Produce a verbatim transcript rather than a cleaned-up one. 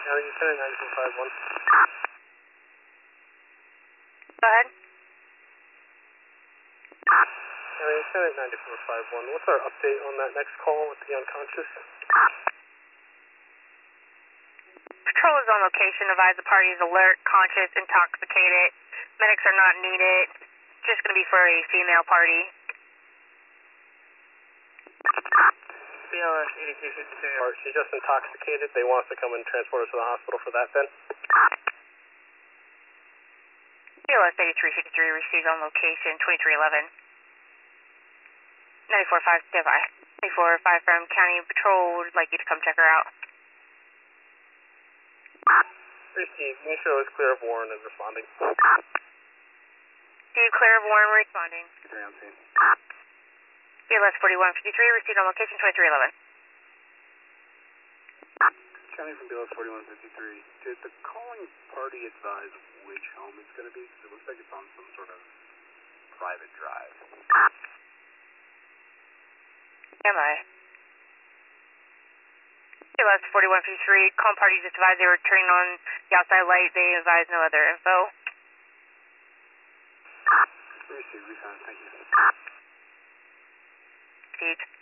County, Lieutenant ninety-four five one. Go ahead. County, Lieutenant ninety-four five one. What's our update on that next call with the unconscious? Patrol is on location. Advise the party is alert, conscious, intoxicated. Medics are not needed. Just going to be for a female party. B L S eighty-two fifty-two. She's just intoxicated. They want us to come and transport her to the hospital for that then? B L S eighty-three fifty-three received on location, twenty-three eleven. ninety-four five, stand by. ninety-four five from County Patrol would like you to come check her out. Received. Nisha is clear of Warren and responding. Do you clear of Warren responding? Three on scene. B L S forty-one fifty-three received on location, twenty-three eleven. County from B L S forty-one fifty-three. Did the calling party advise which home it's going to be? Because it looks like it's on some sort of private drive. Am I? B L S forty-one fifty-three, calling party just advised they were turning on the outside light. They advised no other info. Received, we found, thank you. Received.